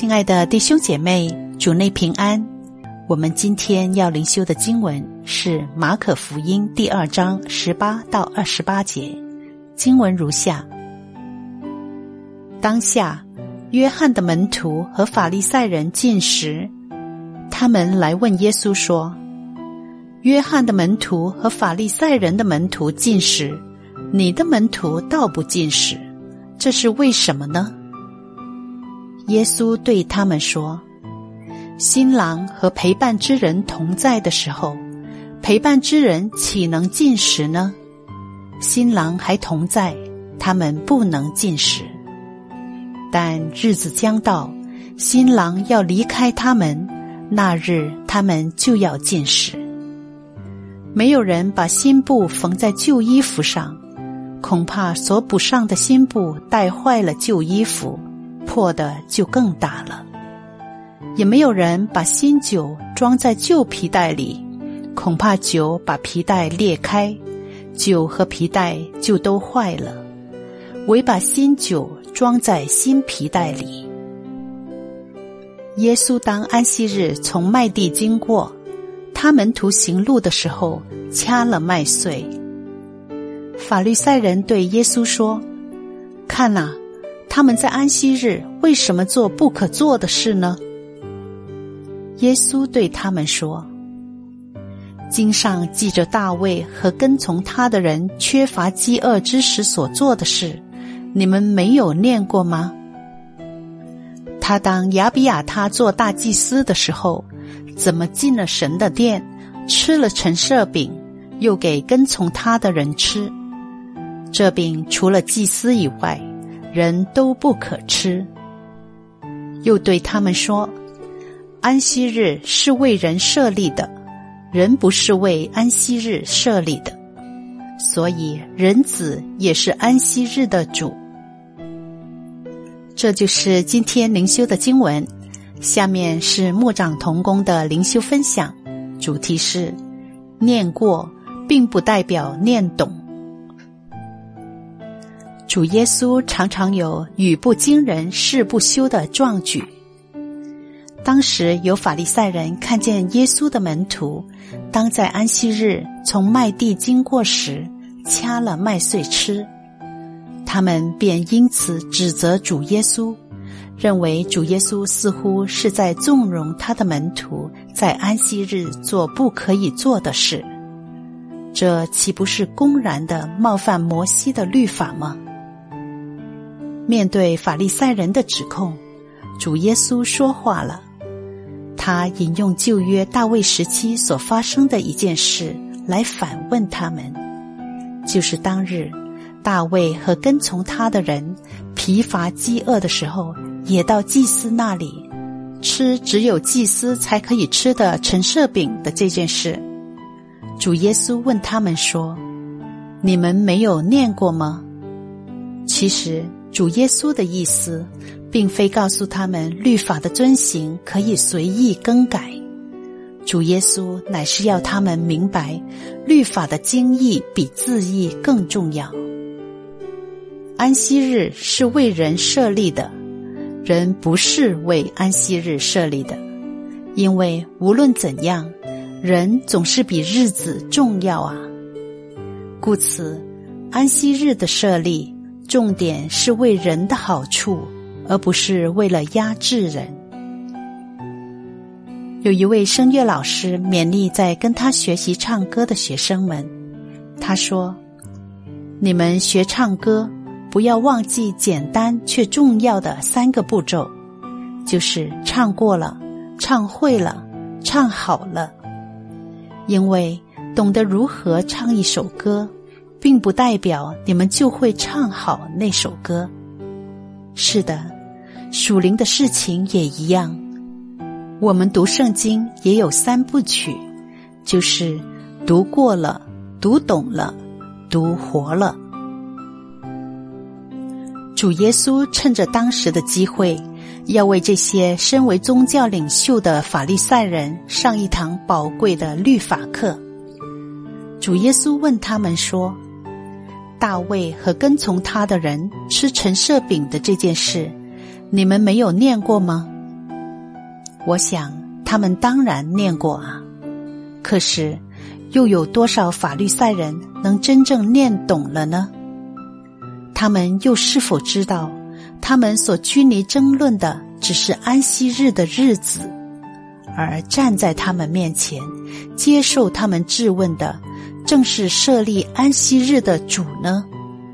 亲爱的弟兄姐妹，主内平安。我们今天要灵修的经文是马可福音第2章18到28节，经文如下：当下，约翰的门徒和法利赛人进食，他们来问耶稣说：约翰的门徒和法利赛人的门徒进食，你的门徒倒不进食，这是为什么呢？耶稣对他们说：新郎和陪伴之人同在的时候，陪伴之人岂能进食呢？新郎还同在，他们不能进食。但日子将到，新郎要离开他们，那日他们就要进食。没有人把新布缝在旧衣服上，恐怕所补上的新布带坏了旧衣服，破的就更大了。也没有人把新酒装在旧皮袋里，恐怕酒把皮袋裂开，酒和皮袋就都坏了。唯把新酒装在新皮袋里。耶稣当安息日从麦地经过，他门徒行路的时候掐了麦穗。法利赛人对耶稣说：看哪，他们在安息日为什么做不可做的事呢？耶稣对他们说：经上记着大卫和跟从他的人缺乏饥饿之时所做的事，你们没有念过吗？他当亚比亚他做大祭司的时候，怎么进了神的殿，吃了陈设饼，又给跟从他的人吃。这饼除了祭司以外，人都不可吃。又对他们说：安息日是为人设立的，人不是为安息日设立的，所以人子也是安息日的主。这就是今天灵修的经文。下面是牧长同工的灵修分享，主题是念过并不代表念懂。主耶稣常常有语不惊人誓不休的壮举。当时有法利赛人看见耶稣的门徒当在安息日从麦地经过时掐了麦穗吃，他们便因此指责主耶稣，认为主耶稣似乎是在纵容他的门徒在安息日做不可以做的事。这岂不是公然的冒犯摩西的律法吗？面对法利赛人的指控，主耶稣说话了。他引用旧约大卫时期所发生的一件事来反问他们，就是当日大卫和跟从他的人疲乏饥饿的时候，也到祭司那里吃只有祭司才可以吃的陈设饼的这件事。主耶稣问他们说：你们没有念过吗？其实主耶稣的意思并非告诉他们律法的遵行可以随意更改，主耶稣乃是要他们明白律法的经义比字义更重要。安息日是为人设立的，人不是为安息日设立的，因为无论怎样，人总是比日子重要啊。故此，安息日的设立重点是为人的好处，而不是为了压制人。有一位声乐老师勉励在跟他学习唱歌的学生们，他说：你们学唱歌，不要忘记简单却重要的3个步骤，就是唱过了，唱会了，唱好了。因为懂得如何唱一首歌，并不代表你们就会唱好那首歌。是的，属灵的事情也一样。我们读圣经也有3部曲，就是读过了，读懂了，读活了。主耶稣趁着当时的机会，要为这些身为宗教领袖的法利赛人上一堂宝贵的律法课。主耶稣问他们说：大卫和跟从他的人吃陈设饼的这件事，你们没有念过吗？ 我想他们当然念过啊。可是又有多少法律赛人能真正念懂了呢？他们又是否知道他们所拘泥争论的只是安息日的日子，而站在他们面前接受他们质问的正是设立安息日的主呢？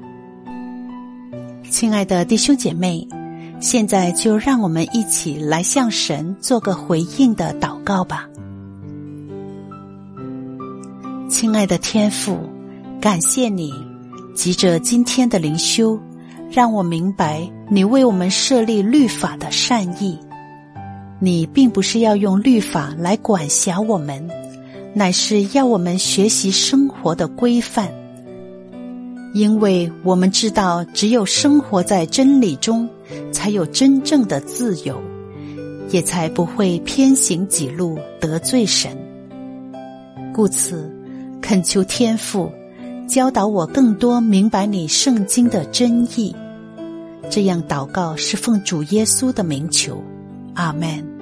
亲爱的弟兄姐妹，现在就让我们一起来向神做个回应的祷告吧。亲爱的天父，感谢你藉着今天的灵修，让我明白你为我们设立律法的善意。你并不是要用律法来管辖我们，乃是要我们学习生活的规范。因为我们知道只有生活在真理中，才有真正的自由，也才不会偏行己路得罪神。故此恳求天父教导我更多明白你圣经的真意。这样祷告是奉主耶稣的名求，阿们。